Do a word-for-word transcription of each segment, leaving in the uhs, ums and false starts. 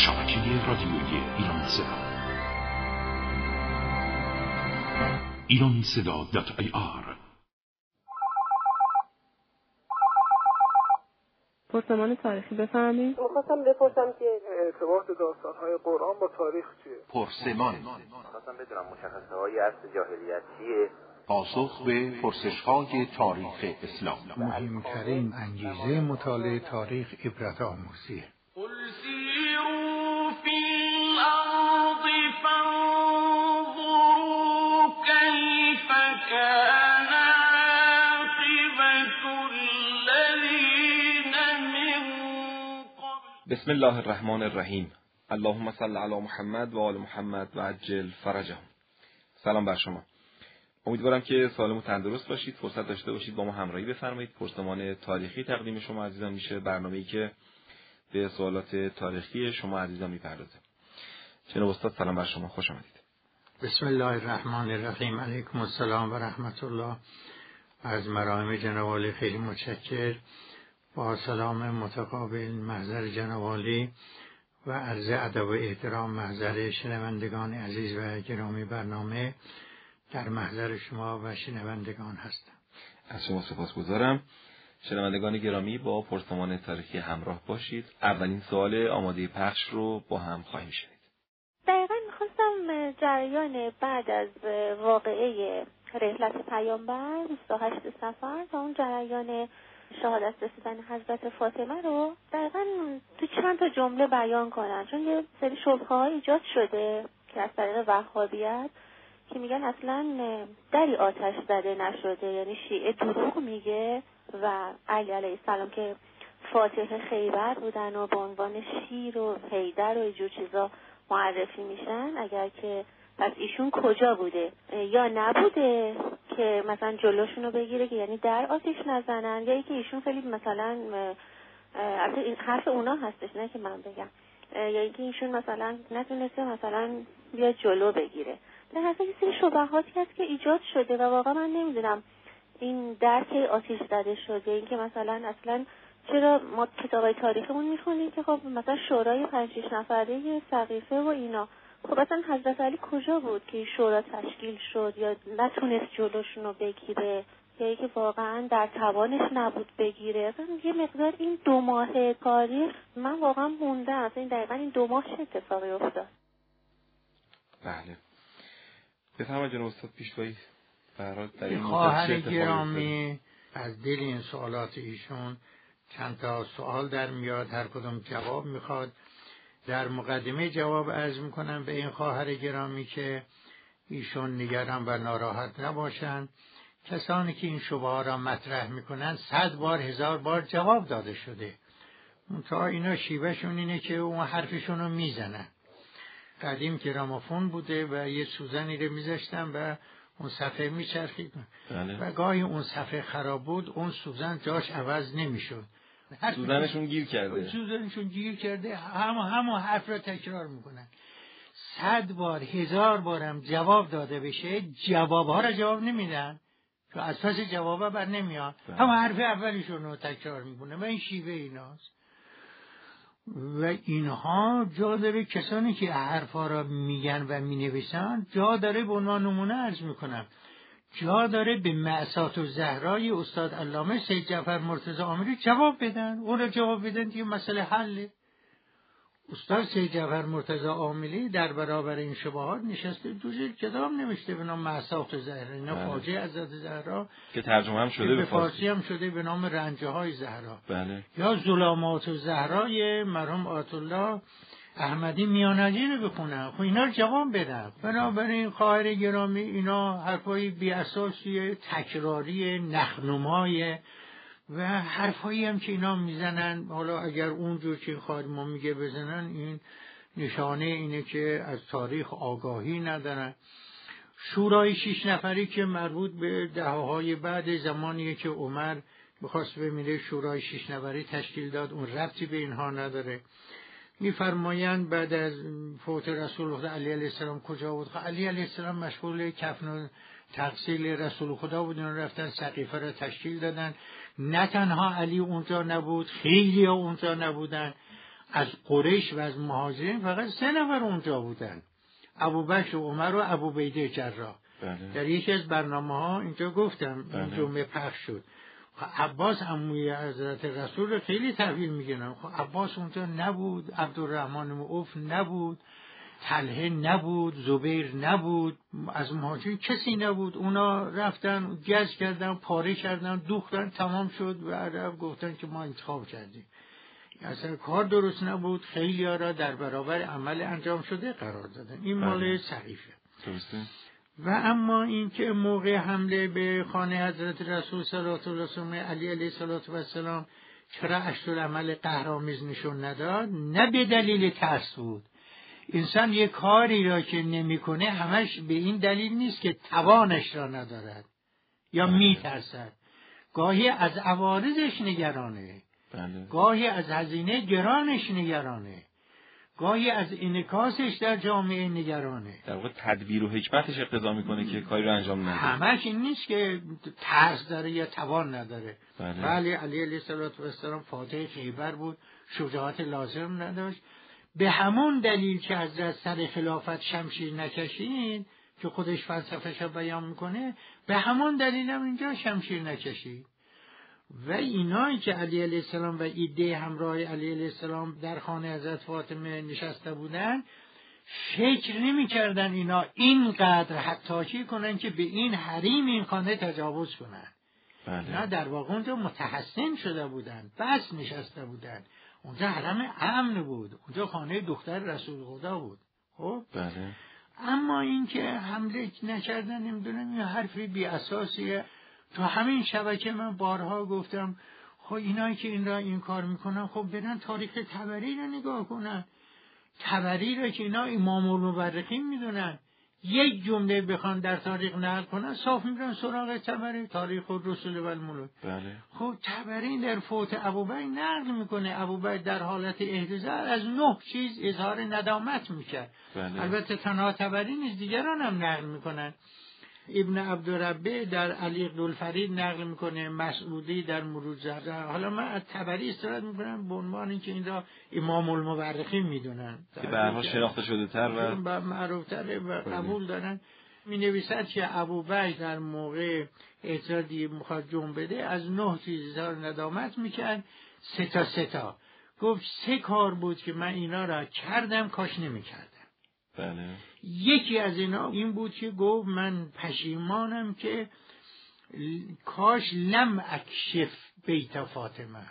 شبکه رادیویی ایران صدا ایران صدا دات آی آر. پرسمان تاریخی بفرمایید. می‌خواستم بپرسم که ارتباط داستان‌های قرآن با تاریخ چیه؟ پرسمان. می‌خواستم بدونم مشخصه‌های عصر جاهلیت چیه؟ پاسخ به پرسش‌های تاریخ اسلام. مهمترین انگیزه مطالعه تاریخ عبرت آموزیه. قل سیروا فی الارض فانظروا کیف کان عاقبة الذین من قبل. بسم الله الرحمن الرحیم. اللهم صل علی محمد و آل محمد و عجل فرجهم. سلام بر شما. امیدوارم که سالم و تندرست باشید. فرصت داشته باشید با ما همراهی بفرمایید. پرسمان تاریخی تقدیم شما عزیزان میشه، برنامه‌ای که به سوالات تاریخی شما عزیزان میپردازه. جناب استاد سلام بر شما، خوش آمدید. بسم الله الرحمن الرحیم. علیکم السلام و رحمت الله. از مراهم جناب عالی خیلی متشکر. با سلام متقابل محضر جناب عالی و عرض ادب و احترام محضر شنوندگان عزیز و گرامی برنامه در محضر شما و شنوندگان هستم. از شما سپاسگزارم. شنوندگان گرامی با پرسمان تاریخی همراه باشید. اولین سوال آماده پخش رو با هم خواهیم شنید. دقیقاً می‌خواستم جریان بعد از واقعه رحلت پیامبر بیست و هشت صفر و اون جریان شهادت رسیدن حضرت فاطمه رو دقیقاً تو چند تا جمله بیان کنن، چون یه سری شبهه‌ها ایجاد شده که از طریق وهابیت که میگن اصلاً دری آتش زده نشده، یعنی شیعه دروغ میگه و علی علیه السلام که فاتح خیبر بودن و به عنوان شیر و حیدر و اینجور چیزا معرفی میشن. اگر که پس ایشون کجا بوده یا نبوده که مثلا جلوشون رو بگیره که یعنی در آتش نزنن، یا اینکه ایشون خیلی مثلا البته این حرف اونا هستش نه که من بگم، یا اینکه ایشون مثلا نتونسته مثلا بیا جلو بگیره. در حقیقت یه سری شبهاتی هست که ایجاد شده و واقعا من نمیدونم این درک آتش زده شده، اینکه مثلا اصلا چرا ما کتابای تاریخمون میخونیم که خب مثلا شورای پنج شش نفره سقیفه و اینا، خب اصلا حضرت علی کجا بود که این شورا تشکیل شد یا نتونست جلوشون رو بگیره، یا اینکه واقعا در توانش نبود بگیره. اصلا یه مقدار این دو ماه تاریخ من واقعا موندم، اصلا این دقیقا این دو ماه چه اتفاقی افتاد. بله بفرمایید جناب استاد پیشوایی. برای در این خواهر گرامی از دل این سوالات ایشون چند تا سوال در میاد، هر کدوم جواب میخواد. در مقدمه جواب عرض میکنم به این خواهر گرامی که ایشون نگران و ناراحت نباشند. کسانی که این شبهه ها را مطرح میکنن صد بار هزار بار جواب داده شده، منتها اینا شیوهشون اینه که اون حرفشون رو میزنن. قدیم گرامافون بوده و یه سوزنی رو میذاشتن و اون صفحه میچرخید و گاهی اون صفحه خراب بود، اون سوزن جاش عوض نمیشد. سوزنشون گیر کرده سوزنشون گیر کرده همه همه حرف را تکرار میکنن. صد بار هزار بارم جواب داده بشه جوابها را جواب نمیدن، تو اساس جوابها بر نمیاد، همه حرف اولیشون رو تکرار میکنه و این شیوه ایناست. و اینها جا داره کسانی که حرفا را میگن و مینویسن جا داره به عنوان نمونه عرض میکنم، جا داره به مأسات الزهرای استاد علامه سید جعفر مرتضی عاملی جواب بدن، اون را جواب بدن دیگه مسئله حله. استاد سید جعفر مرتضی عاملی در برابر این شبهات نشسته دو جلد کتاب نوشته به نام مأسات الزهرا، اینا فاجعه حضرت زهرا که ترجمه هم شده به فارسی هم شده به نام رنجه های زهرا. بله. یا ظلامات الزهرای مرحوم آیت الله احمدی میانجی رو بخونن، خب اینا رو جواب بدن. بنابراین خواهر گرامی اینا حرفای بی اساسیه، تکراری، نخنمای و حرفایی هم که اینا میزنن. حالا اگر اونجور که خواهر ما میگه بزنن، این نشانه اینه که از تاریخ آگاهی ندارن. شورای شش نفری که مربوط به دهه‌های بعد زمانیه که عمر بخواست بمیره شورای شش نفری تشکیل داد، اون ربطی به اینها نداره. میفرمایند بعد از فوت رسول خدا علی علیه السلام کجا بود؟ علی علیه السلام مشغول کفن و تغسیل رسول خدا بود، اون رفتن سقیفه را تشکیل دادن. نه تنها علی اونجا نبود، خیلی ها اونجا نبودن. از قریش و از مهاجرین فقط سه نفر اونجا بودن، ابوبکر و عمر و ابوعبیده جراح. بله. در یکی از برنامه ها اینجا گفتم، این بله. جمعه پخش شد. عباس عموی حضرت رسول رو خیلی تحویل میگنم. خب عباس اونجا نبود، عبدالرحمن معوف نبود، طلحه نبود، زبیر نبود، از مهاجرین کسی نبود. اونا رفتن گز کردن، پاره کردن، دوختن، تمام شد و عرب گفتن که ما انتخاب کردیم. اصلا کار درست نبود، خیلی ها را در برابر عمل انجام شده قرار دادن. این مال صحیفه. درسته. و اما اینکه موقع حمله به خانه حضرت رسول صلی الله علیه و سلم علی علیه السلام چرا عکس‌العمل قهرآمیز نشون نداد؟ نه به دلیل ترس بود. انسان یک کاری را که نمیکنه همش به این دلیل نیست که توانش را ندارد یا میترسد. گاهی از عوارضش نگرانه، بله. گاهی از هزینه گرانش نگرانه، گاهی از انعکاسش در جامعه نگرانه. در واقع تدبیر و حکمتش اقتضا میکنه که کاری رو انجام نده. همش این نیست که ترس داره یا توان نداره. بله. بله علی علیه السلام فاتح خیبر بود، شجاعت لازم نداشت. به همون دلیل که حضرت سر خلافت شمشیر نکشید که خودش فلسفه‌اش رو بیان میکنه، به همون دلیل هم اینجا شمشیر نکشید. و اینایی که علی علیه السلام و ایده همراه علی علیه السلام در خانه حضرت فاطمه نشسته بودن، فکر نمی کردن اینا اینقدر حتاکی کنن که به این حریم این خانه تجاوز کنن. بله. نه، در واقع اونجا متحسن شده بودن، بس نشسته بودن. اونجا حرم امن بود، اونجا خانه دختر رسول خدا بود. خب بله. اما این که حمله نکردن، نمیدونم این حرفی بی اساسیه. تو همین شبکه من بارها گفتم خب اینایی که این را این کار میکنن، خب برن تاریخ طبری رو نگاه کنن. طبری را که اینا امام المورخین میدونن، یک جمله بخوان در تاریخ نقل کنن صاف میرن سراغ طبری، تاریخ الرسل و الملوک. بله. خب طبری در فوت ابوبکر نقل میکنه ابوبکر در حالت احتضار از نه چیز اظهار ندامت میکرد. بله. البته تنها طبری نیست، دیگران هم نقل میکنن. ابن عبدالربه در علی الفرید نقل میکنه، مسعودی در مروج زرده. حالا من از طبری استفاده میکنم به عنوان اینکه این را امام المورخین میدونن که به هر حال شناخته شده تر و معروف تره و قبول دارن. می نویسد که ابوبکر در موقع اعتراضی میخواد جنب بده از نه چیز ندامت میکرد، سه تا سه تا گفت سه کار بود که من اینا را کردم کاش نمیکردم. بله. یکی از اینا این بود که گفت من پشیمانم که کاش لم اکشف بیت فاطمه،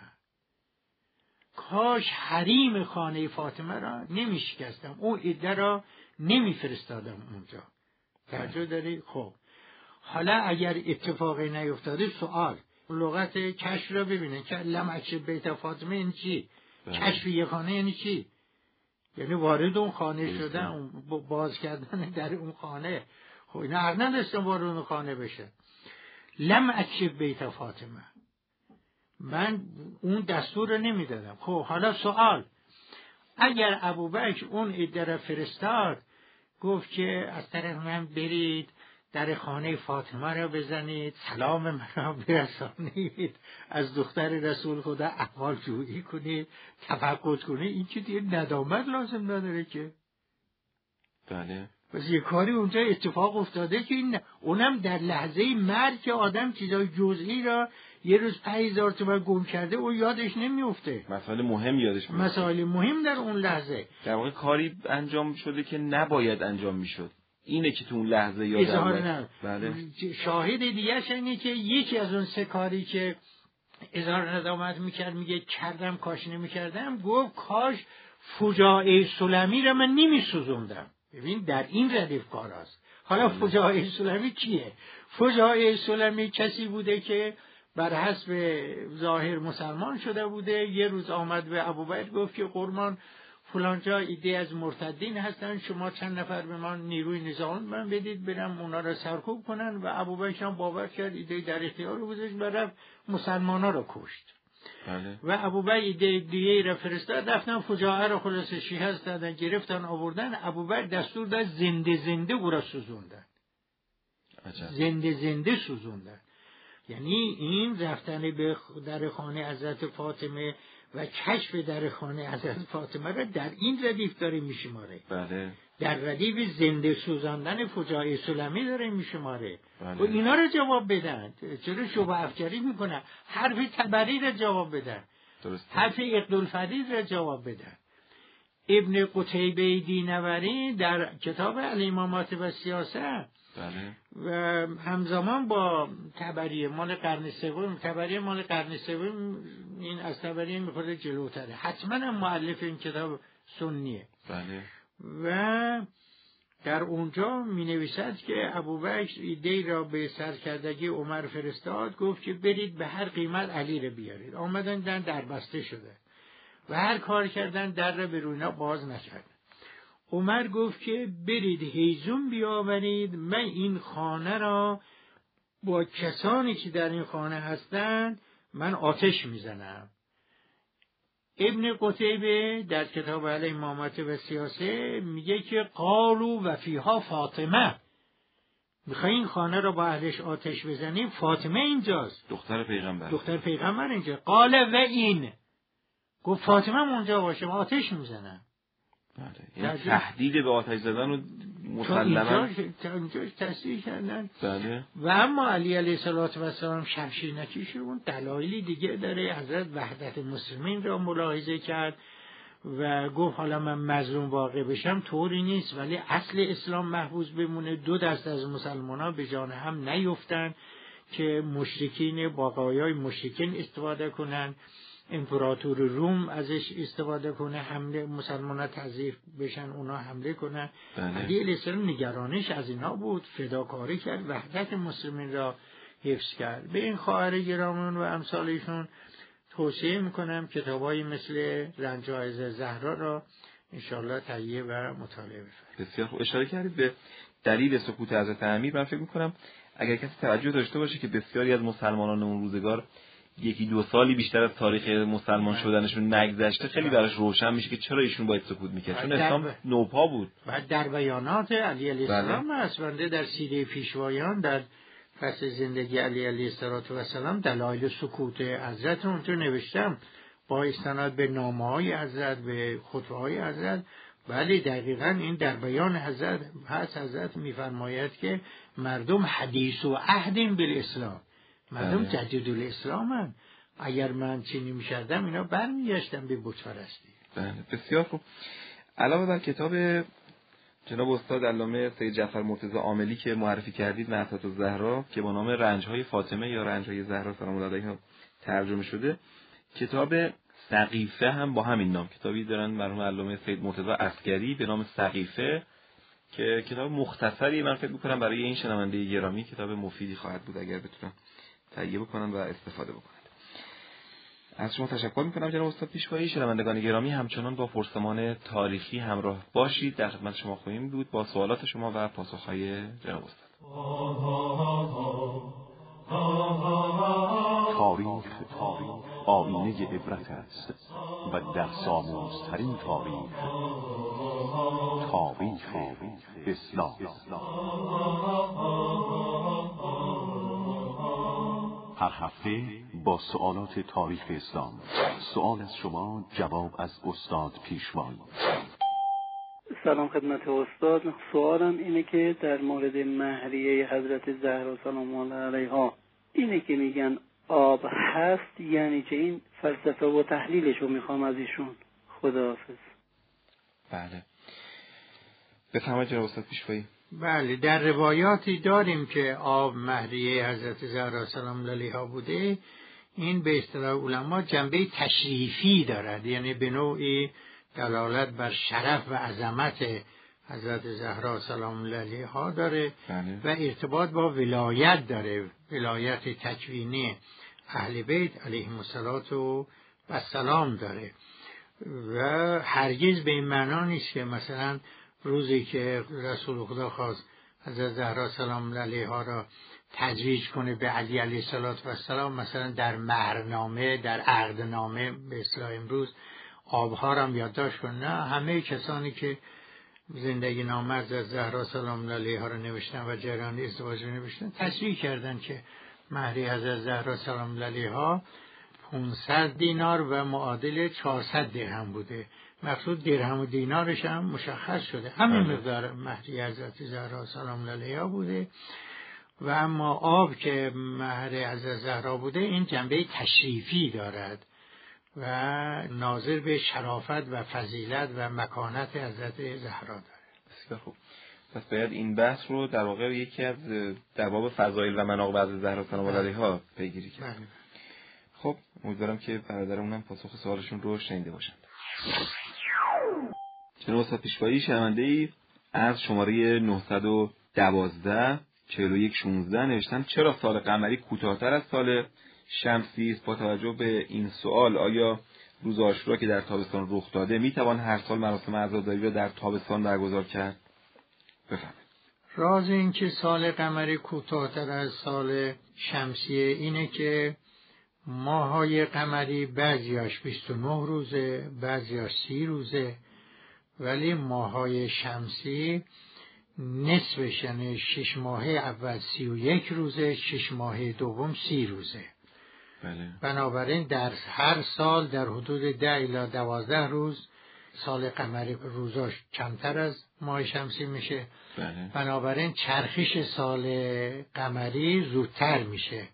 کاش حریم خانه فاطمه را نمیشکستم، اون عده را نمیفرستادم اونجا. توجه داری؟ خب حالا اگر اتفاقی نیفتاده، سوال لغت کشف را ببینید که لم اکشف بیت فاطمه یعنی چی؟ کشف یه خانه یعنی چی؟ یعنی وارد اون خانه شدن، اون باز کردن در اون خانه. خب اینا حق نداشتن وارد اون خانه بشه. لم اکشف بیت فاطمه، من اون دستور رو نمیدادم. خب حالا سوال، اگر ابوبکر اون عده را فرستاد، گفت که از طرف من برید در خانه فاطمه را بزنید، سلام من را برسانید، از دختر رسول خدا احوال جویی کنید، تفقد کنید، این که دیگه ندامت لازم نداره که. بله. پس یه کاری اونجا اتفاق افتاده که این اونم در لحظه مرگ که آدم چیزای جزئی را یه روز پنج هزار تومان گم کرده و یادش نمیفته. مسائل مهم یادش میفته. مسائل مهم در اون لحظه. در واقع کاری انجام شده که نباید انجام میشد. اینه که تو اون لحظه یادم. بله. شاهد دیگه اینه که یکی از اون سه کاری که اظهار ندامت میکرد، میگه کردم کاش نمیکردم، گفت کاش فجاعه سلمی را من نمیسوزوندم. ببین در این ردیف کار هست. حالا فجاعه سلمی کیه؟ فجاعه سلمی کسی بوده که بر حسب ظاهر مسلمان شده بوده. یه روز آمد به ابوبکر گفت که قربان فلانجا ایده از مرتدین هستن، شما چند نفر به من نیروی نظامی من بدید برم اونا را سرکوب کنن. و ابوبکر هم باور کرد، ایده در اختیار رو گذاشت، برفت مسلمانا را کشت. بله. و ابوبکر ایده دیگه را فرستاد، رفتن فجاعه را خلاص شکست دادن، گرفتن آوردن. ابوبکر دستور داد زنده زنده او را سوزوندن. عجب. زنده زنده سوزوندن. یعنی این رفتن به در خانه حضرت فاطمه و کشف در خانه حضرت فاطمه را در این ردیف داره میشماره. بله. در ردیف زنده سوزاندن فجاعه سلمی داره میشماره. بله. و اینا رو جواب بدن. چرا شبه افجاری میکنن؟ حرف تبری را جواب بدن. درست. حرف عقدالفرید را جواب بدن. ابن قتیبه دینوری در کتاب الامامات و سیاست، بله. و همزمان با تبری مال قرن سوم، تبری مال قرن سوم این از تبری میخوره جلوتره، حتما هم مؤلف این کتاب سنیه. بله. و در اونجا می نویسد که ابوبکر ایده را به سرکردگی عمر فرستاد، گفت که برید به هر قیمت علی را بیارید. آمدن در دربسته شده و هر کار کردن در را به روینا باز نکردن. عمر گفت که برید هیزم بیاورید، من این خانه را با کسانی که در این خانه هستند من آتش میزنم. ابن قتیبه در کتاب الامامات و سیاسه میگه که قالوا و فیها فاطمه، میخوای این خانه را با اهلش آتش بزنیم، فاطمه اینجاست، دختر پیغمبر، دختر پیغمبر اینجا. قال و این، گفت فاطمه اونجا باشه من آتش میزنم. بله. یعنی تهدید به آتش زدن رو مسلما اینجا تصدیق کردن. بله. و اما علی علیه السلام شمشیر نکشون دلایلی دیگه داره. حضرت وحدت مسلمین را ملاحظه کرد و گفت حالا من مظلوم واقع بشم طوری نیست، ولی اصل اسلام محفوظ بمونه، دو دست از مسلمانان به جان هم نیفتن که مشرکین باقایای مشرکین استفاده کنن، امپراتور روم ازش استفاده کنه، حمله مسلمانان تضعیف بشن، اونا حمله کنن. علی علیه السلام نگرانش از اینا بود، فداکاری کرد، وحدت مسلمین را حفظ کرد. به این خواهر گرامیون و امثالشون توصیه میکنم کتابایی مثل رنج عایز زهرا را انشاءالله تهیه و مطالعه بفرمایید. بسیار خوب. اشاره کردید به دلیل سکوت حضرت امیر. من فکر میکنم اگر کسی توجه داشته باشه که بسیاری از مسلمانان اون روزگار یکی دو سالی بیشتر از تاریخ مسلمان شدنشون نگذشته، خیلی براش روشن میشه که چرا ایشون باید سکوت میکرد، چون اسلام نوپا بود. و در بیانات علی علیه السلام هست، بنده در سیره پیشوایان در فصل زندگی علی علیه السلام دلایل سکوت حضرت اونجا نوشتم با استناد به نامه‌های حضرت، به خطبه‌های حضرت. ولی دقیقاً این در بیان حضرت هست. حضرت میفرماید که مردم حدیث و عهد بالاسلام، مردم جدید الاسلام هم. اگر من چنین می‌کردم اینا برمیگشتن به بت پرستی. بله بسیار خوب. علاوه بر کتاب جناب استاد علامه سید جعفر مرتضی عاملی که معرفی کردید، نعت الزهرا، که با نام رنج‌های فاطمه یا رنج‌های زهرا سلام الله علیها ترجمه شده، کتاب سقیفه هم با همین نام، کتابی دارن مرحوم علامه سید مرتضی عسکری به نام سقیفه که کتاب مختصری، من فکر می‌کنم برای این شنونده گرامی کتاب مفیدی خواهد بود اگر بتونن تهیه بکنن و استفاده بکنن. از شما تشکر میکنم جناب استاد پیشوایی. شنوندگان گرامی همچنان با پرسمان تاریخی همراه باشید، در خدمت شما خواهیم بود با سوالات شما و پاسخهای جناب استاد. تاریخ تاریخ آینه عبرت است و در ساموزترین تاریخ تاریخ اسلام. هر هفته با سوالات تاریخ اسلام، سوال از شما، جواب از استاد پیشوایی. سلام خدمت استاد. سوالم اینه که در مورد مهریه حضرت زهرا سلام الله علیها، اینه که میگن آب هست، یعنی چه؟ این فلسفه و تحلیلش رو میخوام از ایشون. خداحافظ. بله بفرمایید جناب استاد پیشوایی. بله، در روایاتی داریم که آب مهریه حضرت زهرا سلام الله علیها بوده. این به اصطلاح علما جنبه تشریفی دارد، یعنی به نوعی دلالت بر شرف و عظمت حضرت زهرا سلام الله علیها داره. بله. و ارتباط با ولایت داره، ولایت تکوینی اهل بیت علیهم السلام داره. و هرگز به این معنا نیست که مثلا روزی که رسول خدا خواست حضرت زهرا سلام الله علیها را تجویز کنه به علی علیه السلام، مثلا در مهرنامه، در عقدنامه به اصطلاح امروز آبها را یادداشت کنه. نه، همه کسانی که زندگی نامه از زهرا سلام الله علیها را نوشتن و جریان ازدواج را نوشتن تصریح کردن که مهریه حضرت زهرا سلام الله علیها پانصد دینار و معادل چهارصد درهم بوده. مقصود درهم و دینارش هم مشخص شده، همین مقدار مهریه حضرت زهرا سلام علیها بوده. و اما آب که مهر حضرت زهرا بوده این جنبه تشریفی دارد و ناظر به شرافت و فضیلت و مکانت حضرت زهرا داره. بسیار خوب. پس باید این بحث رو در واقع یکی از در باب فضایل و مناقب حضرت زهرا سلام علیها پیگیری کرد. خب امیدوارم که برادرمون هم پاسخ سوالشون رو شنیده باشند. جناب استاد پیشوایی، شنونده‌ای از شماره نهصد و دوازده چهل و یک شانزده نوشتن چرا سال قمری کوتاه‌تر از سال شمسی است؟ با توجه به این سوال آیا روز عاشورا که در تابستان رخ داده میتوان هر سال مراسم عزاداری را در تابستان برگزار کرد؟ بفرمایید. راز این که سال قمری کوتاه‌تر از سال شمسیه اینه که ماهای قمری بعضیاش بیست و نه روزه، بعضیاش سی روزه، ولی ماهای شمسی نصفش یعنی شش ماهه اول سی و یک روزه، شش ماهه دوم سی روزه. بله. بنابراین در هر سال در حدود ده الی دوازده روز سال قمری روزاش کمتر از ماه شمسی میشه. بله. بنابراین چرخش سال قمری زودتر میشه،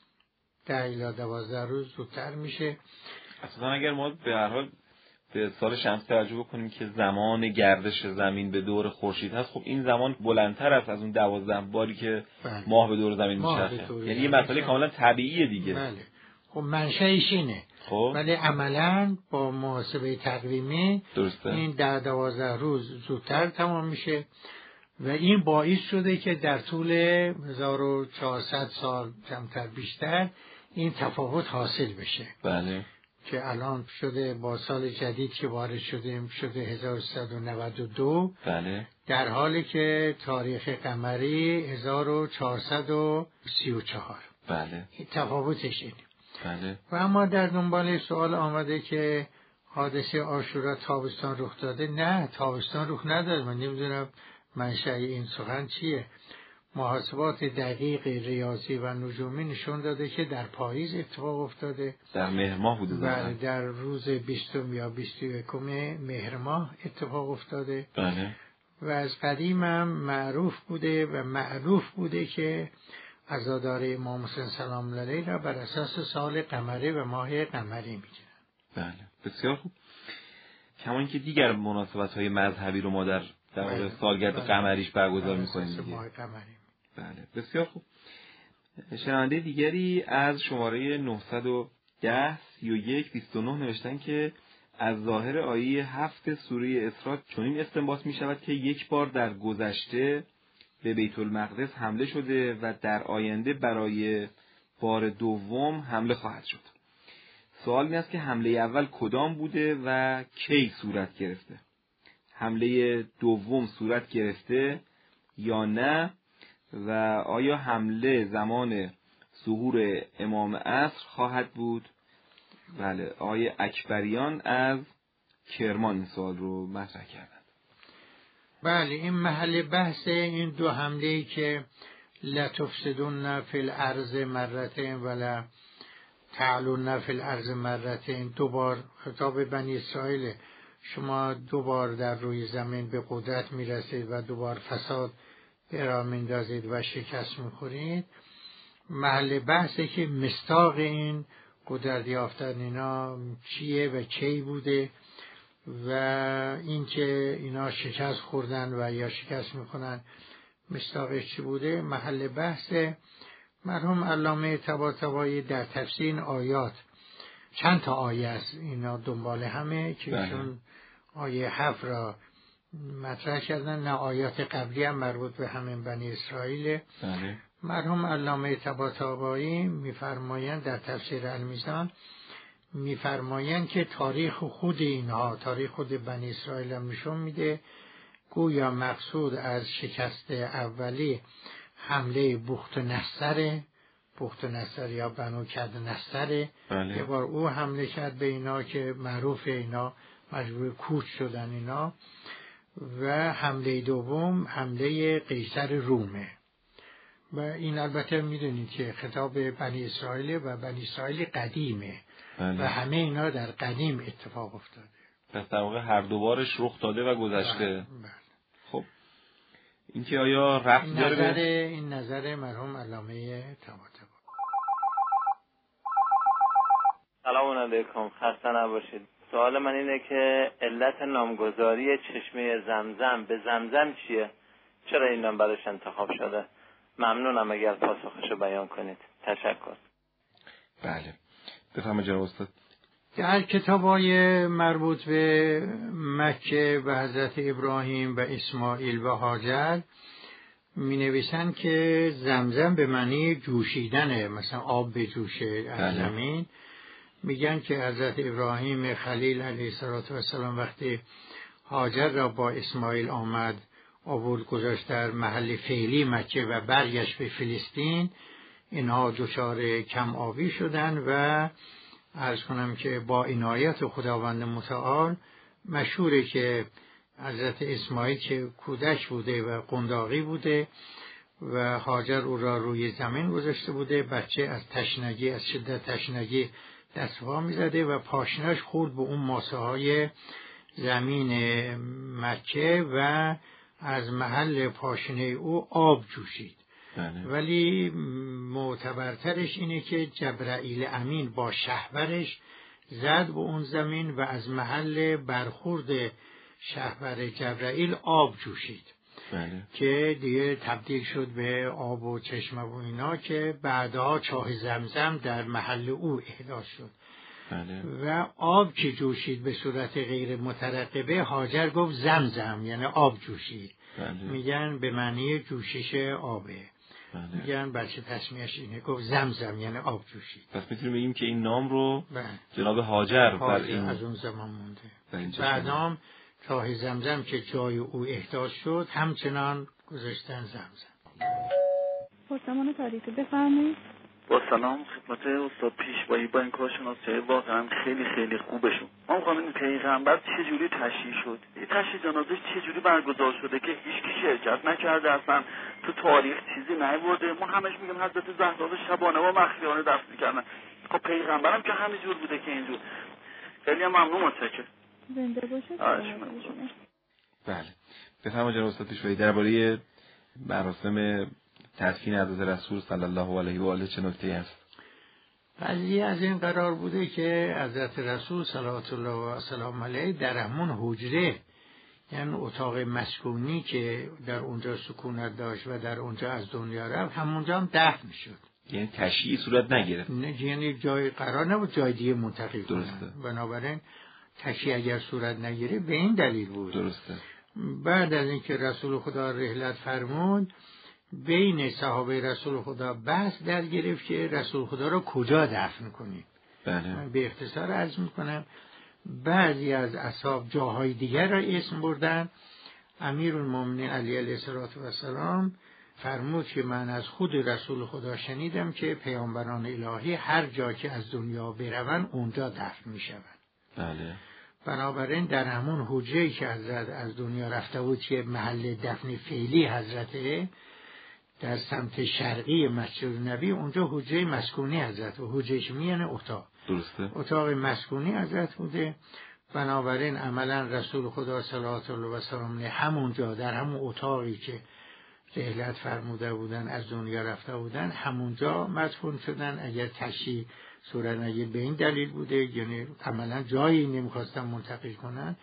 ده الی دوازده روز زودتر میشه. اصلا اگر ما به هر حال به سال شمسی توجه بکنیم که زمان گردش زمین به دور خورشید هست، خب این زمان بلندتر است از اون دوازده باری که بله. ماه به دور زمین میچرخه. یعنی یه مسئله کاملا طبیعیه دیگه. بله. خب منشأش اینه. خب ولی عملاً با محاسبه تقویمی درسته. این ده دوازده روز زودتر تمام میشه و این باعث شده که در طول هزار و چهارصد سال کمتر بیشتر این تفاوت حاصل بشه. بله. که الان شده با سال جدید که وارد شدیم شده هزار و سیصد و نود و دو. بله. در حالی که تاریخ قمری هزار و چهارصد و سی و چهار. بله. این تفاوتش اینه. بله. و اما در دنبال سوال آمده که حادثه عاشورا تابستان رخ داده. نه، تابستان رخ نداده. من نمیدونم منشأ این سخن چیه. محاسبات دقیق ریاضی و نجومی نشون داده که در پاییز اتفاق افتاده. در مهر ماه بوده. بله، در روز بیستم یا بیست و یکم مهر ماه اتفاق افتاده. بله. و از قدیم هم معروف بوده و معروف بوده که عزاداری امام حسین سلام علیه را بر اساس سال قمری و ماه قمری میگیرن. بله، بسیار خوب. کما اینکه دیگر مناسبت‌های مذهبی رو ما در در سالگرد قمریش برگزار می‌کنیم دیگه. ماه قمری. بله، بسیار خوب. شنونده دیگری از شماره نهصد و ده سی و یک بیست و نه نوشتن که از ظاهر آیه هفت سوره اسراء چنین استنباط می‌شود که یک بار در گذشته به بیت المقدس حمله شده و در آینده برای بار دوم حمله خواهد شد. سوال این است که حمله اول کدام بوده و کی صورت گرفته؟ حمله دوم صورت گرفته یا نه؟ و آیا حمله زمان ظهور امام عصر خواهد بود؟ بله، آیه اکبریان از کرمان این سوال رو مطرح کردند. بله، این محل بحث این دو حمله‌ای که لا تفسدون فی الارض مرتين ولا تعلون فی الارض مرتين، دو بار خطاب بنی اسرائیل، شما دو بار در روی زمین به قدرت میرسید و دو بار فساد به راه میندازید و شکست میخورید. محل بحثه که مصداق این قدرت یافتن اینا چیه و کی بوده و اینکه اینا شکست خوردن و یا شکست میکنن مصداقش چی بوده. محل بحث مرحوم علامه طباطبایی در تفسیر این آیات، چند تا آیه است اینا دنبال همه که ایشون آیه هفت را مطرح کردن، نه آیات قبلی هم مربوط به همین بنی اسرائیل. بله. مرحوم علامه طباطبایی میفرمایند در تفسیر المیزان، میفرمایند که تاریخ خود اینها، تاریخ خود بنی اسرائیل هم نشون میده گویا مقصود از شکست اولی حمله بخت نصر، بخت نصر یا بنو کد نصر. بله. یه بار او حمله کرد به اینا که معروف اینا مجبور کوچ شدن اینا. و حمله دوم حمله قیصر رومه. و این البته میدونید که خطاب بنی اسرائیل و بنی اسرائیل قدیمه. بله. و همه اینا در قدیم اتفاق افتاده. پس در واقع هر دوبارش رخ داده و گذشته. بله. بله. خب اینکه آیا رفت داره نظر به این نظر مرحوم علامه طباطبایی. سلام علیکم، خسته نباشید. سوال من اینه که علت نامگذاری چشمه زمزم به زمزم چیه؟ چرا این نام براش انتخاب شده؟ ممنونم اگر پاسخشو بیان کنید. تشکر. بله بفرمایید جناب استاد. در کتاب‌های مربوط به مکه و حضرت ابراهیم و اسماعیل و هاجر می نویسن که زمزم به معنی جوشیدنه، مثلا آب به جوشه از بله. زمین. میگن که حضرت ابراهیم خلیل علیه السلام وقتی هاجر را با اسماعیل آمد آورد گذاشت در محل فعلی مکه و برگشت به فلسطین، اینها دچار کم آبی شدن و عرض کنم که با عنایت خداوند متعال مشهوره که حضرت اسماعیل که کودک بوده و قنداقی بوده و هاجر او را روی زمین گذاشته بوده، بچه از تشنگی از شدت تشنگی دست و پا می‌زده و پاشنش خورد به اون ماسه های زمین مکه و از محل پاشنه او آب جوشید. بله. ولی معتبرترش اینه که جبرائیل امین با شهپرش زد به اون زمین و از محل برخورد شهپر جبرائیل آب جوشید. بله. که دیگه تبدیل شد به آب و چشمه و اینا که بعدها چاه زمزم در محل او احداث شد. بله. و آب که جوشید به صورت غیر مترقبه هاجر گفت زمزم یعنی آب جوشید. بله. میگن به معنی جوشش آبه. بله. میگن بچه تسمیهش اینه، گفت زمزم یعنی آب جوشید. پس میتونیم بگیم که این نام رو بله. جناب هاجر, هاجر بر این از اون زمان مونده. بعدام چاه زمزم که جای او احداث شد همچنان گذاشتن زمزم. پرسمان تاریخی بفرمایید. با سلام خدمت استاد پیشوایی با این کارشناسی‌های واقعا خیلی خیلی خوبشون. ما می‌خوام این پیغمبر چه جوری تشییع شد؟ این تشییع جنازه چه جوری برگزار شده که هیچ کی شرکت نکرده، اصلا تو تاریخ چیزی نیورده. ما همش میگیم حضرت زهرا شبانه و مخفیانه دفن کردن. خب پیغمبرم که همینجور بوده که اینجور. خیلی ممنون، متشکرم. زنده باشید. بله. بفرمایید جناب استاد پیشوایی درباره مراسم تدفین حضرت رسول صلی الله علیه و آله چه نکته‌ای هست؟ قضیه از این قرار بوده که حضرت رسول صلوات الله و سلام علیه در همون حجره، یعنی اتاق مسکونی که در اونجا سکونت داشت و در اونجا از دنیا رفت، همونجا هم دفن شد. یعنی تشییع صورت نگرفت. نه، یعنی جای قرار نبود جای دیگه منتقل کنن. درسته. بنابراین تشییع اگر صورت نگیره به این دلیل بود. درسته. بعد از اینکه رسول خدا رحلت فرمود، بین صحابه رسول خدا بحث در گرفت که رسول خدا رو کجا دفن کنیم. بله. من به اختصار عرض میکنم بعضی از اصحاب جاهای دیگر را اسم بردن. امیرالمومنین علی علیه السلام فرمود که من از خود رسول خدا شنیدم که پیامبران الهی هر جا که از دنیا بروند اونجا دفن میشوند. بله. بنابراین در همون حجره‌ای که حضرت از دنیا رفته بود که محل دفن فعلی حضرته در سمت شرقی مسجد نبی، اونجا حجره مسکونی حضرت و حجرهش میانه اتاق. درسته. اتاق مسکونی حضرت بوده. بنابراین عملا رسول خدا صلوات الله و سلام علیه همونجا در همون اتاقی که رحلت فرموده بودن از دنیا رفته بودن همونجا مدفون شدن. اگر تشییع صورت نگیر به این دلیل بوده، یعنی عملا جایی نمیخواستن منتقل کنن.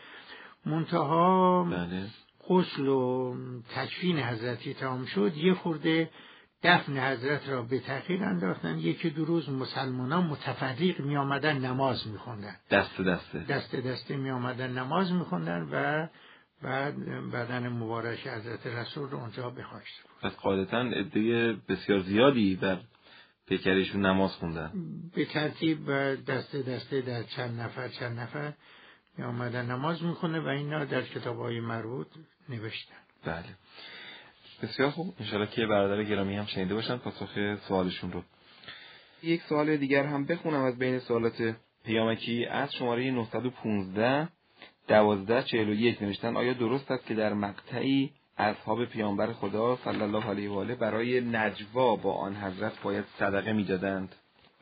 منتها بله. غسل و تکفین حضرتی تمام شد، یه خورده دفن حضرت را به تأخیر انداختن. یکی دو روز مسلمانان متفرق می آمدن نماز می خوندن، دست دسته دست دسته می آمدن نماز می خوندن و بعد بدن مبارک حضرت رسول رو اونجا بخواشت. پس قاعدتاً عده بسیار زیادی بر پیکرشون نماز خوندن به ترتیب دست دسته در چند نفر چند نفر می آمدن نماز می خونه و اینا در کتاب‌های مربوط نوشتن. بله بسیار خوب، انشاءالله که برادر گرامی هم شنیده باشن پاسخ سوالشون رو. یک سوال دیگر هم بخونم از بین سوالات پیامکی از شماره نهصد و پانزده دوازده چهل و یک نوشتن: آیا درست است که در مقطعی اصحاب پیامبر خدا صلی الله علیه و آله برای نجوا با آن حضرت باید صدقه می‌دادند؟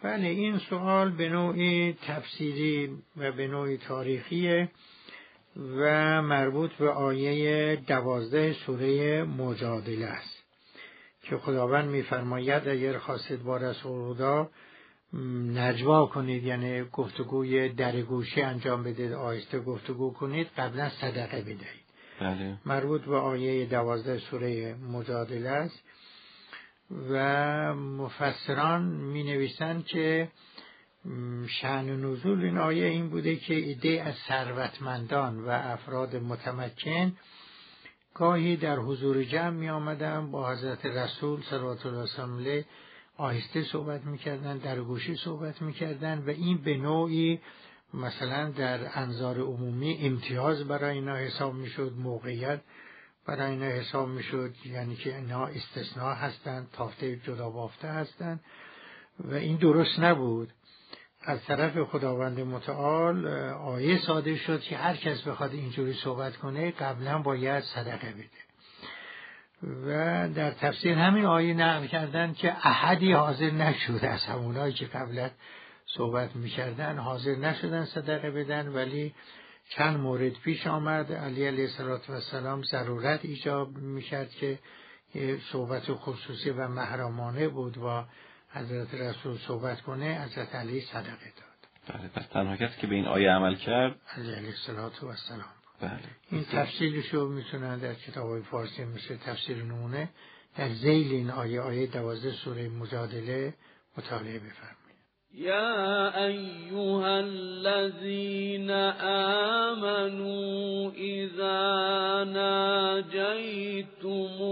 بله، این سوال به نوعی تفسیری و به نوعی تاریخیه و مربوط به آیه دوازده سوره مجادله است که خداوند می‌فرماید اگر خواستید با رسول خدا نجوا کنید، یعنی گفتگوی درگوشی انجام بدید، آهسته گفتگو کنید، قبلا صدقه بدهید. بله. مربوط به آیه دوازده سوره مجادله است و مفسران می نویسند که شأن نزول این آیه این بوده که ایده از ثروتمندان و افراد متمکن گاهی در حضور جمع می آمدن، با حضرت رسول صلوات الله علیه آهسته صحبت می کردن، در گوشی صحبت می کردن و این به نوعی مثلا در انظار عمومی امتیاز برای اینا حساب می شد، موقعیت برای اینا حساب می شد، یعنی که اینا استثناء هستند، تافته جدا بافته هستند و این درست نبود. از طرف خداوند متعال آیه صادر شد که هر کس بخواد اینجوری صحبت کنه قبلا باید صدقه بده و در تفسیر همین آیه نقل کردن که احدی حاضر نشد از همونایی که قبلا صحبت میکردن حاضر نشدن صدقه بدن، ولی چند مورد پیش آمد. علی علیه السلام ضرورت ایجاب میکرد که صحبت خصوصی و محرمانه بود و حضرت رسول صحبت کنه، حضرت علی صدقه داد. بله، پس تنها کسی که به این آیه عمل کرد علی علیه السلام. بله. این تفسیرشو میتونن در کتاب‌های فارسی مثل تفسیر نمونه در ذیل این آیه آیه دوازده سوره مجادله مطالعه بفرمایید. یا ایها الذین آمنوا اذا ناجیتم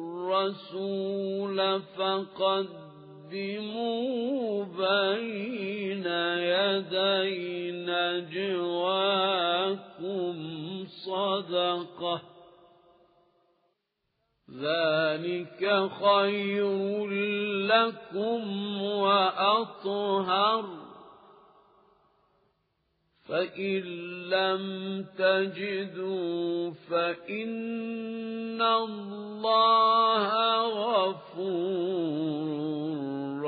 الرسول فقدموا بین یدی نجواکم صدقه ذلك خير لكم وأطهر فإن لم تجدوا فإن الله غفور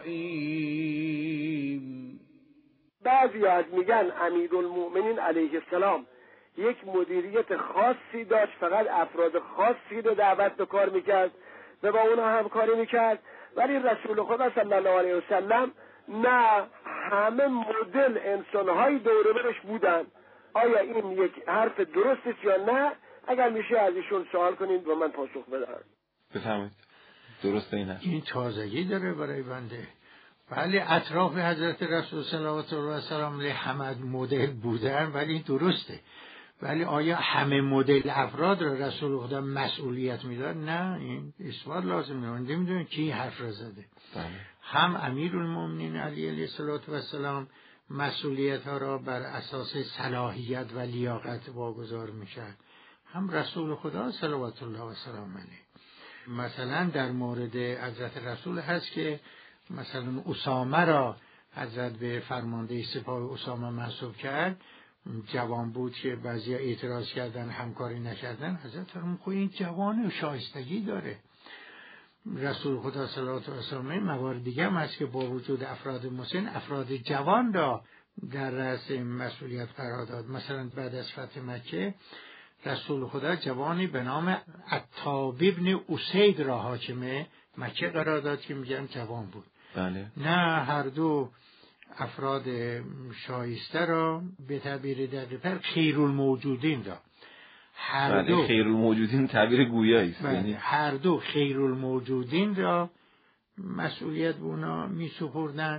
رحيم. بعضی از میگن امیرالمؤمنین علیه السلام یک مدیریت خاصی داشت، فقط افراد خاصی رو دعوت به کار میکرد و با اونها همکاری میکرد، ولی رسول خدا صلی الله علیه وسلم نه همه مدل انسانهای دوره برش بودن. آیا این یک حرف درست است یا نه؟ اگر میشه از ایشون سوال کنید و من پاسخ بدم. بفرمایید. درسته این این تازگی داره برای بنده. بله، اطراف حضرت رسول صلوات الله علیه همه مدل بودن، ولی درسته. ولی آیا همه مدل افراد را رسول خدا مسئولیت میداد؟ نه، این اثبات لازمه. من نمیدونم کی حرف را زده. بله. هم امیرالمومنین علی علیه السلام مسئولیت ها را بر اساس صلاحیت و لیاقت واگذار میکرد، هم رسول خدا صلوات الله و سلام علیه. مثلا در مورد حضرت رسول هست که مثلا اسامه را حضرت به فرمانده سپاه اسامه منصوب کرد، جوان بود که بعضی اعتراض کردن، همکاری نکردن. حضرت فرمود خب این جوان و شایستگی داره. رسول خدا صلوات الله علیه موارد دیگه هم هست که با وجود افراد مسن افراد جوان را در رأس مسئولیت قرار داد. مثلا بعد از فتح مکه رسول خدا جوانی به نام عتاب ابن اسید را حاکم مکه قرار داد که میگن جوان بود. بله. نه هر دو افراد شایسته را به تعبیر دقیق‌تر خیرالموجودین را هر بله، دو خیرالموجودین تعبیر گویایی است. یعنی هر دو خیرالموجودین را مسئولیت به اونا می سپردن.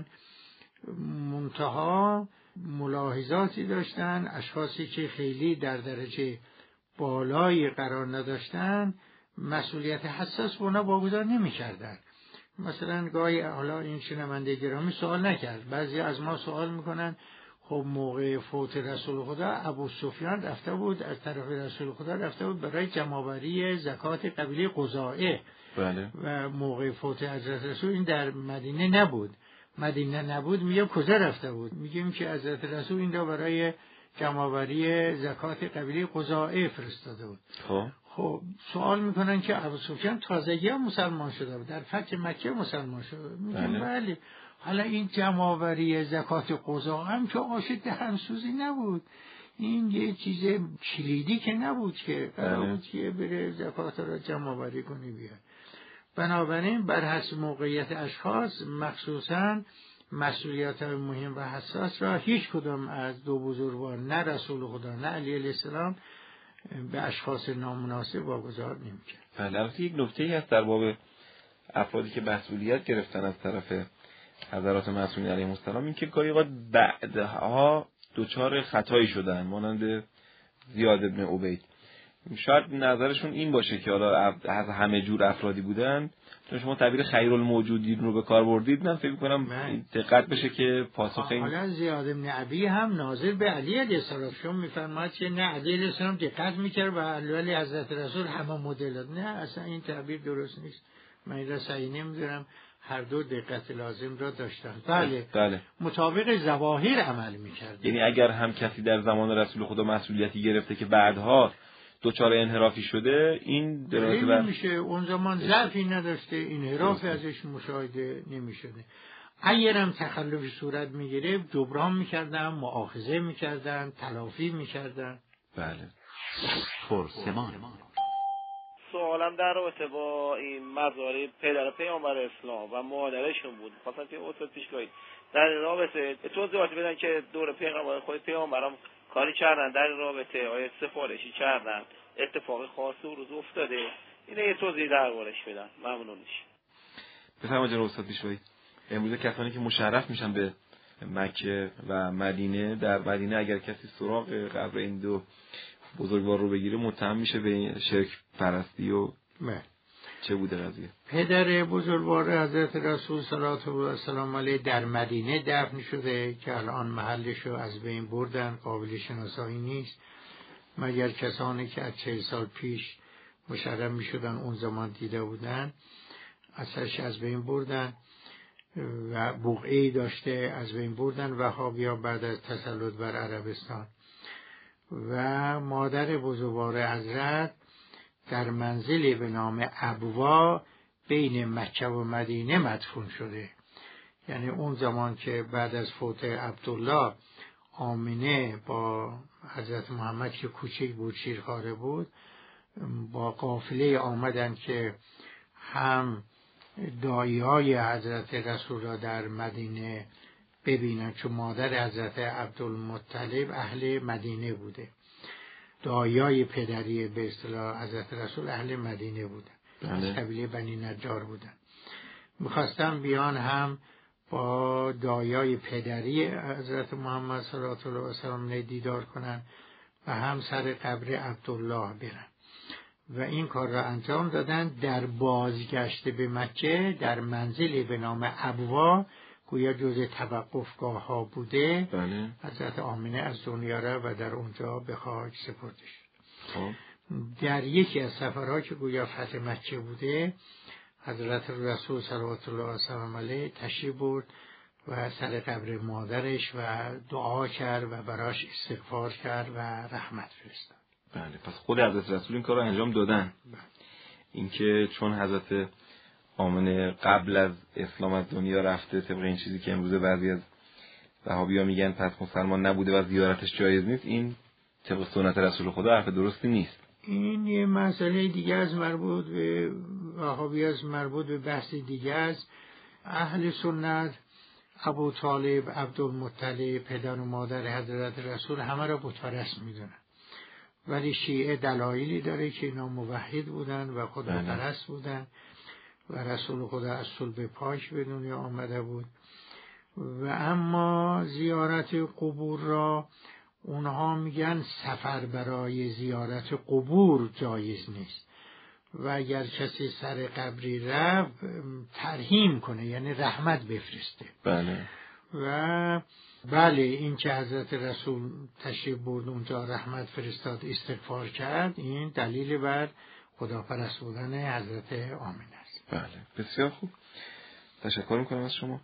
منتها ملاحظاتی داشتن، اشخاصی که خیلی در درجه بالایی قرار نداشتن مسئولیت حساس به اونا واگذار نمی کردن. مثلا گاهی حالا این شنونده گرامی سوال نکرد، بعضی از ما سوال میکنن خب موقع فوت رسول خدا ابو سفیان رفته بود، از طرف رسول خدا رفته بود برای جمع‌آوری زکات قبیله قزاعه. بله. و موقع فوت حضرت رسول این در مدینه نبود. مدینه نبود میگه کجا رفته بود؟ میگیم که حضرت رسول این را برای جمع‌آوری زکات قبیله قزاعه فرستاده بود. خب خب سوال میکنن که ابو سفیان تازگی هم مسلمان شده بود، در فتح مکه مسلمان شده بود. میگیم بله. حالا این جمع‌آوری زکات قضا هم که آش دهنسوزی نبود، این یه چیز کلیدی که نبود که قرار بود که بره زکات را جمع‌آوری کنی بیاد. بنابراین بر حسب موقعیت اشخاص مخصوصاً مسئولیت مهم و حساس را هیچ کدام از دو بزرگوار، نه رسول خدا نه علی علیه السلام، به اشخاص نامناسب واگذار نمی‌کرد. بله، البته یک نکته‌ای هست در باب افرادی که مسئولیت گرفتن از طرف حضرات معصومین علیهم السلام، این که گاهی اوقات بعدها دچار خطایی شدن، مانند زیاد ابن عبید. شاید نظرشون این باشه که حالا از همه جور افرادی بودن، چون شما تعبیر خیرالموجودین رو به کار بردید، من فکر می‌کنم دقت بشه که پاسخ این حالا زیاد ابن عبی هم ناظر به علی علیه السلام شون میفرماد که نه علی علیه السلام دقت میکرد و ولی حضرت رسول همه مدلات. نه، اصلا این تعبیر درست نیست. من این را صحیح نمی‌دونم، هر دو دقت لازم را داشتن. بله, بله. مطابق ظواهر عمل میکرد. یعنی اگر هم کسی در زمان رسول خدا مسئولیتی گرفته که بعدها دوچار انحرافی شده، این درازه بر نمیشه. اون زمان ضعفی نداشته، انحرافی ازش مشاهده نمیشده. اگرم تخلفی صورت میگیره جبران میکردن، مؤاخذه میکردن، تلافی میکردن. بله. پرسمان. سوالم در رابطه با این مزار پدر پیامبر اسلام و مادرشون بود. خواستم که اصلا پیشگاهی در این رابطه توضیحاتی بدن که دور پیغمبر خود پیامبرم کاری کردن در این رابطه، آیا سفارشی کردن، اتفاق خاصی روز افتاده، اینه یه توضیح دربارش بدن. ممنون میشم. بفرمایید جناب استاد پیشوایی. امروز کسانی که مشرف میشن به مکه و مدینه، در مدینه اگر کسی سراغ قبر این دو بزرگوار رو بگیره متهم میشه به شرک پرستی و نه. چه بوده قضیه؟ پدر بزرگوار حضرت رسول صلی الله علیه و سلم علیه در مدینه دفن شده که الان محلش رو از بین بردن، قابل شناسایی نیست مگر کسانی که از چهل سال پیش مشرف میشدن اون زمان دیده بودن. اثرش از بین بردن و بقعه‌ای داشته، از بین بردن وهابی‌ها بعد از تسلط بر عربستان. و مادر بزرگوار حضرت در منزلی به نام ابوا بین مکه و مدینه مدفون شده. یعنی اون زمان که بعد از فوت عبدالله آمینه با حضرت محمد که کوچک بود، شیرخواره بود، با قافله آمدن که هم دایی های حضرت رسول را در مدینه ببینن، چون مادر حضرت عبدالمطلب اهل مدینه بوده، دایای پدری به اصطلاح حضرت رسول اهل مدینه بودن، از قبیله بنی نجار بودن. میخواستم بیان هم با دایای پدری حضرت محمد صلی الله علیه و سلم دیدار کنن و هم سر قبر عبدالله برن و این کار را انجام دادن. در بازگشت به مکه در منزلی به نام ابوا، گویا جزء توقفگاه ها بوده، بله. حضرت آمینه از دنیا را و در اونجا به خاک سپرده شد. خب. در یکی از سفرها که گویا فتح مکه بوده، حضرت رسول صلوات الله وسلم علیه تشریف برد و سر قبر مادرش و دعا کرد و براش استغفار کرد و رحمت فرستاد. بله، پس خود حضرت رسول این کار رو انجام دادن. بله. اینکه چون حضرت آمنه قبل از اسلام از دنیا رفته، طبق این چیزی که امروز بعضی از وهابی‌ها میگن پس مسلمان نبوده و زیارتش جایز نیست، این طبق سنت رسول خدا حرف درستی نیست. این یه مسئله دیگه از مربوط به وهابی از مربوط به بحث دیگه است. اهل سنت ابو طالب، عبدالمطلب، پدر و مادر حضرت رسول همه را بتپرست میدونن، ولی شیعه دلایلی داره که اینا موحد بودن و خدا پرست بودن و رسول خدا از صلب پاک به دنیا آمده بود. و اما زیارت قبور را اونها میگن سفر برای زیارت قبور جایز نیست و اگر کسی سر قبری رفت ترحیم کنه، یعنی رحمت بفرسته. بله. و بله، این که حضرت رسول تشریف برد اونجا رحمت فرستاد، استغفار کرد، این دلیل بر خداپرست بودن حضرت آمینه است. بله، بسیار خوب. تشکر میکنم از شما.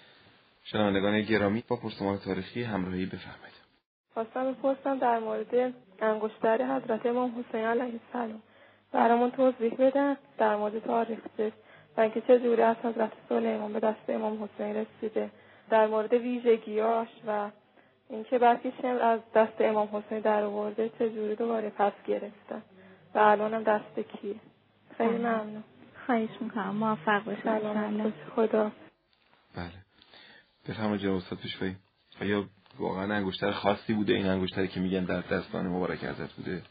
شنوندگان گرامی، با پرسمان تاریخی همراهی بفرمایید. خواستم بپرسم در مورد انگشتر حضرت امام حسین علیه السلام برامون توضیح بدن در مورد تاریخ و اینکه چه جوری از حضرت سلیمان به دست امام حسین رسیده، در مورد ویژگیاش و اینکه برخی شمر از دست امام حسین در آورده چه جوری دوباره پس گرفتن و الانم دست کیه. خیلی ممنون. خواهش میکنم. موفق باشید. سلام. خدا. بله. بفرمایید جناب استاد پیشوایی. آیا واقعا انگشتر خاصی بوده این انگشتری که میگن در دستان مبارک حضرت بوده؟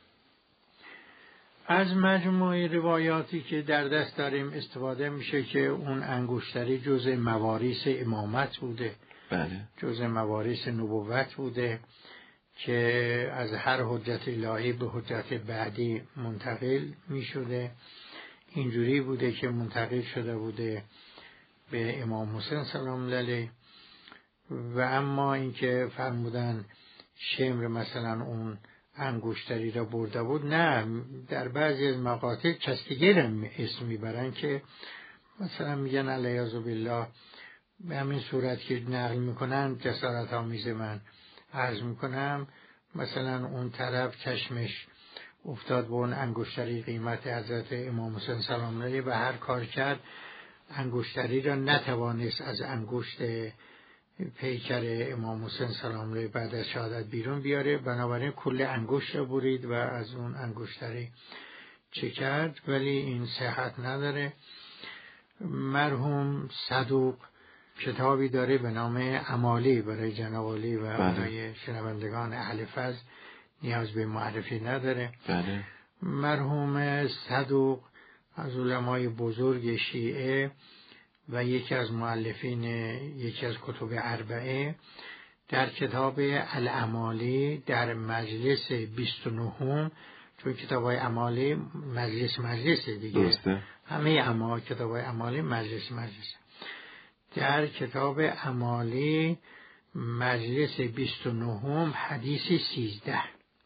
از مجموعه روایاتی که در دست داریم استفاده میشه که اون انگشتری جزء مواریث امامت بوده. بله. جزء مواریث نبوت بوده که از هر حجت الهی به حجت بعدی منتقل میشده. اینجوری بوده که منتقل شده بوده به امام حسین سلام الله علیه. و اما اینکه فرمودن شمر مثلا اون انگشتری را برده بود، نه، در بعضی از مقاطع چستگیر اسم میبرن که مثلا میگن علیاذ بالله به همین صورت که نقل میکنن جسارت آمیز من عرض میکنم، مثلا اون طرف چشمش افتاد به اون انگشتری قیمت حضرت امام حسین سلام الله علیه و هر کار کرد انگشتری را نتوانست از انگشت پیکر امام حسین سلام الله علیه بعد از شهادت بیرون بیاره، بنابراین کل انگشت را برید و از اون انگشتری چه کرد، ولی این صحت نداره. مرحوم صدوق کتابی داره به نام امالی برای جناب عالی و برای شنوندگان اهل فضل، نیاز به معرفی نداره. بله. مرحوم صدوق از علمای بزرگ شیعه و یکی از مؤلفین یکی از کتب اربعه در کتاب الامالی در مجلس بیست و نهم، چون کتاب های امالی مجلس مجلس دیگه درسته. همه اما کتاب های امالی مجلس مجلس، در کتاب امالی مجلس بیست و نهم حدیث سیزده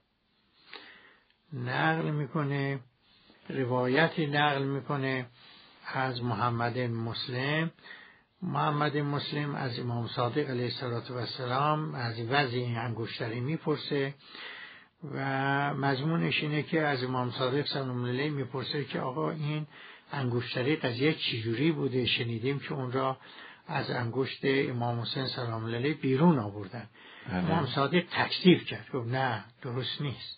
نقل میکنه، روایتی نقل میکنه از محمد مسلم. محمد مسلم از امام صادق علیه السلام از وضع این انگشتری میپرسه و مضمونش اینه که از امام صادق سلام الله علیه میپرسه که آقا این انگشتری قضیه چجوری بوده، شنیدیم که اون را از انگشت امام حسین سلام الله علیه بیرون آوردن. امام صادق تکذیب کرد، گفت نه درست نیست،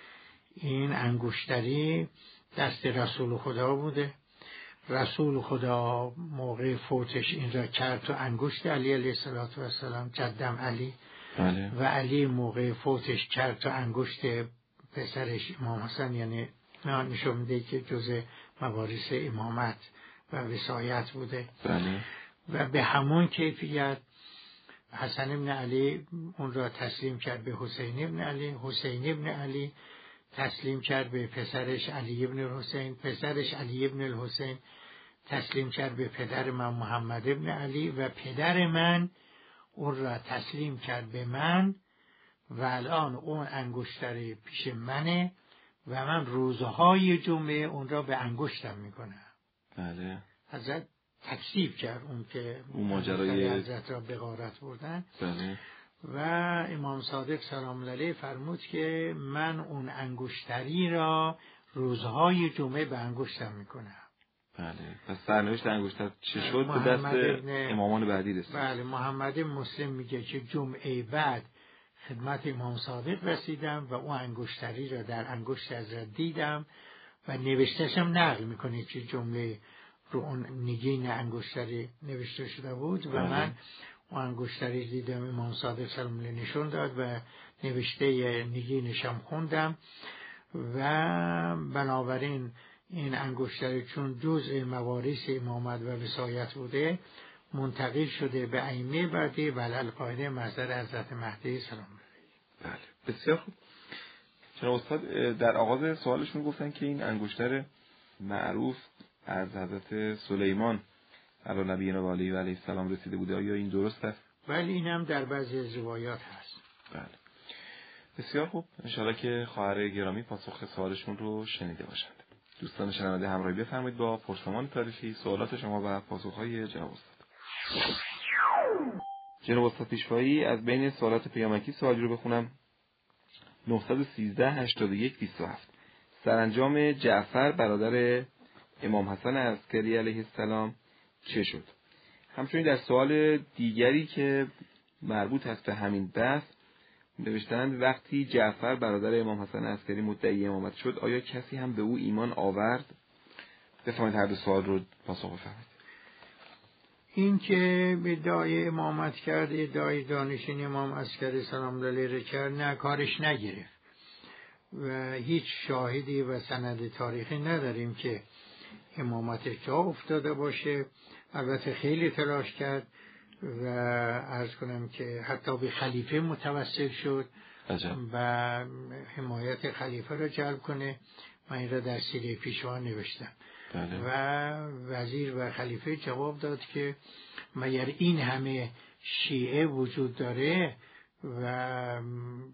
این انگشتری دست رسول خدا بوده، رسول خدا موقع فوتش این را کرد تو انگشت علی علیه السلام، جدم علی. بله. و علی موقع فوتش کرد تو انگشت پسرش امام حسن، یعنی نشون میده که جزء مواریث امامت و وصایت بوده. بله. و به همون کیفیت حسن ابن علی اون را تسلیم کرد به حسین ابن علی، حسین ابن علی تسلیم کرد به پسرش علی ابن الحسین، پسرش علی ابن الحسین تسلیم کرد به پدر من محمد ابن علی و پدر من اون را تسلیم کرد به من و الان اون انگشتری پیش منه و من روزهای جمعه اون را به انگشتم میکنم. بله. حضرت تکذیب کرد اون که اون ماجرای حضرت را به غارت بردن. بله. و امام صادق سلام الله علیه فرمود که من اون انگشتری را روزهای جمعه به انگشتم میکنم. بله. پس سرنوشت انگشتر چه شد به دست امامان بعدی رسید؟ بله. محمد مسلم میگه که جمعه بعد خدمت امام صادق رسیدم و اون انگشتری را در انگشت حضرت دیدم و نوشتهشم نقل میکنه که جمله رو اون نگین انگشتری نوشته شده بود و بله. من اون انگشتری دیدم امام صادق سلام الله علیه نشون داد و نوشته نگینشم خوندم و بنابراین این انگشتری چون جزء مواریث امامت و وصایت بوده منتقل شده به ائمه بعدی و القاعده مصدر حضرت مهدی سلام الله علیه. بله. بسیار خوب. چرا استاد در آغاز سوالشون گفتن که این انگشتر معروف از حضرت سلیمان علی نبینا و علیه السلام رسیده بوده، آیا این درست است؟ ولی این هم در بعضی از روایات هست. بله. بسیار خوب. انشاءالله که خواهر گرامی پاسخ سوالشون رو شنیده باشند. دوستان شنونده همراهی بفرمایید با پرسمان تاریخی سوالات شما و پاسخهای جناب استاد. جناب استاد پیشوایی از بین سوالات پیامکی سوالی رو بخونم. نهصد و سیزده هشتاد و یک بیست و هفت. سرانجام جعفر برادر امام حسن عسکری علیه السلام چه شد؟ همچنین در سوال دیگری که مربوط هست به همین بحث نوشتند وقتی جعفر برادر امام حسن عسکری مدعی امامت شد آیا کسی هم به او ایمان آورد؟ بفرمایید هر دو سوال رو پاسخ بفرمایید. این که ادعای امامت کرد، ادعای دانشین امام عسکری سلام الله علیه کرد، نه کارش نگرفت و هیچ شاهدی و سند تاریخی نداریم که امامت جا افتاده باشه. البته خیلی تلاش کرد و عرض کنم که حتی به خلیفه متوسل شد عجب. و حمایت خلیفه را جلب کنه. من این را در سیره پیشوا نوشتم. بله. و وزیر و خلیفه جواب داد که مگر این همه شیعه وجود داره و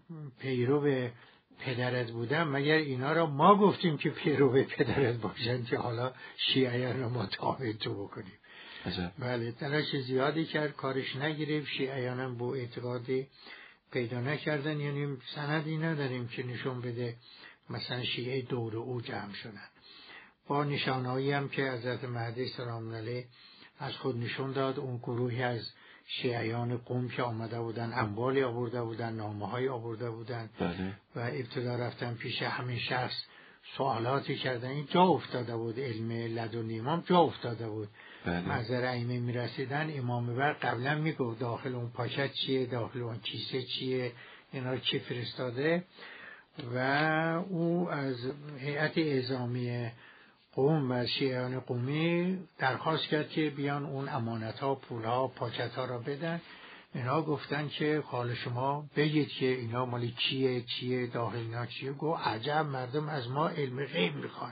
پیرو پدرت بودن، مگر اینا را ما گفتیم که پیرو پدرت باشن که حالا شیعیان را ما تابع تو بکنیم؟ عجب. بله تلاش زیادی کرد، کارش نگرفت. شیعیان هم با اعتقادی پیدا نکردن، یعنی سندی نداریم که نشون بده مثلا شیعه دور او جمع شدن. با نشانهایی هم که حضرت مهدی سلام علیه از خود نشون داد، اون گروهی از شیعیان قم که آمده بودن اموالی آورده بودن، نامه‌های آورده بودن بله. و ابتدا رفتن پیش همین شخص سوالاتی کردن. این جا افتاده بود، علم لدن امام جا افتاده بود. بله. منظر ائمه میرسیدن، امام بر قبلا میگفت داخل اون پاکت چیه، داخل اون کیسه چیه، اینا چی فرستاده و او از هیئت اعزامی قوم و شیعیان قومی درخواست کرد که بیان اون امانت ها، پول ها، پاکت ها را بدن. اینا گفتن که حال شما بگید که اینا مالی چیه چیه داخل اینا چیه. گو عجب، مردم از ما علم غیب میخوان.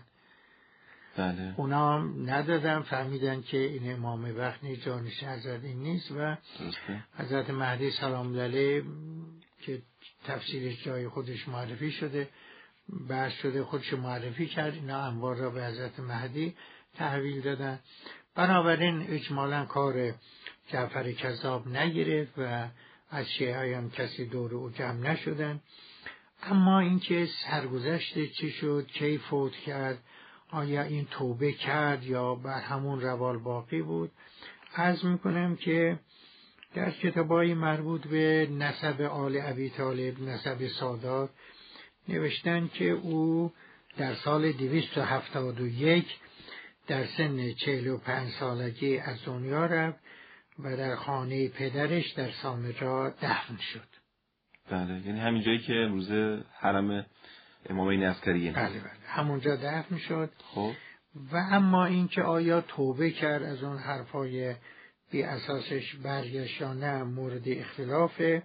بله. اونا هم ندادن، فهمیدن که این امام وقت نیست، جانشین حضرت این نیست و حضرت مهدی سلام علیه که تفسیرش جای خودش معرفی شده، بحث شده، خودش معرفی کرد، اینا انوار را به حضرت مهدی تحویل دادن. بنابراین اجمالا کار جعفر کذاب نگرفت و از شیعه هم کسی دور او جمع نشدن. اما اینکه سرگذشت چی شد، کی فوت کرد، آیا این توبه کرد یا بر همون روال باقی بود، عرض میکنم که در کتابای مربوط به نسب آل ابی طالب، نسب سادات، نوشتن که او در سال دویست و هفتاد و یک در سن چهل و پنج سالگی از دنیا رفت و در خانه پدرش در سامرا دفن شد. بله، یعنی همین جایی که امروز حرم امامین عسکریه. بله بله، همونجا دفن شد. خب و اما اینکه آیا توبه کرد از اون حرفای بی اساسش برگشت یا نه مورد اختلافه.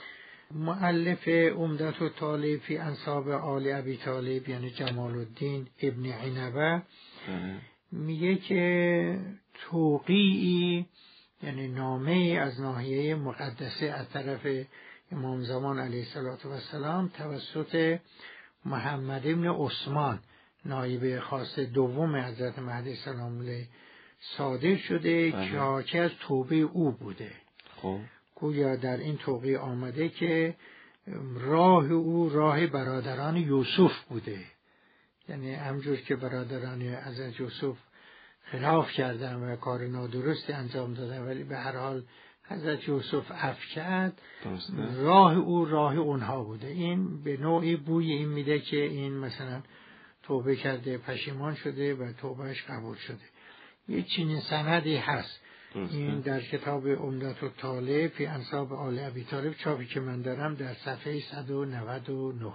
مؤلف عمدة الطالب فی انساب آل ابی طالب یعنی جمال الدین ابن عنبه میگه که توقیعی یعنی نامه از ناحیه مقدسه از طرف امام زمان علیه السلام توسط محمد ابن عثمان نایب خاص دوم حضرت مهدی سلام علیه صادر شده که حاکی از توبه او بوده. خب گویا در این توقیع آمده که راه او راه برادران یوسف بوده، یعنی همجور که برادران حضرت یوسف خلاف کردن و کار نادرستی انجام دادن ولی به هر حال حضرت یوسف عفو کرد، راه او راه اونها بوده. این به نوعی بوی این میده که این مثلا توبه کرده، پشیمان شده و توبهش قبول شده. یه چنین سندی هست. این در کتاب عمدة الطالب فی انساب آل ابی طالب چاپی که من دارم در صفحه صد و نود و نه.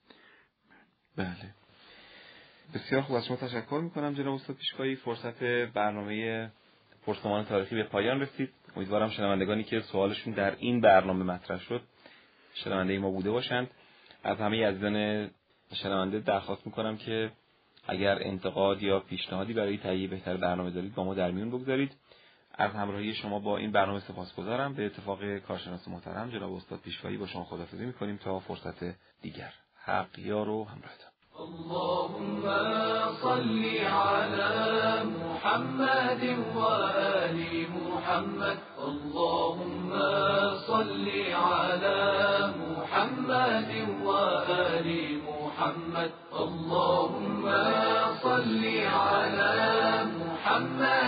بله، بسیار خوب، از شما تشکر میکنم جناب استاد پیشوایی. فرصت برنامه پرسمان تاریخی به پایان رسید. امیدوارم شنوندگانی که سوالشون در این برنامه مطرح شد شنونده ما بوده باشند. از همه عزیزان شنونده درخواست میکنم که اگر انتقاد یا پیشنهادی برای تهیه بهتر برنامه دارید با ما در میون بگذارید. از همراهی شما با این برنامه سپاسگزارم. به اتفاق کارشناس محترم جناب استاد پیشوایی با شما خداحافظی میکنیم تا فرصت دیگر. حق یار و همراهتان. اللهم صل على محمد وآل محمد. اللهم صل على محمد وآل محمد. اللهم صل على محمد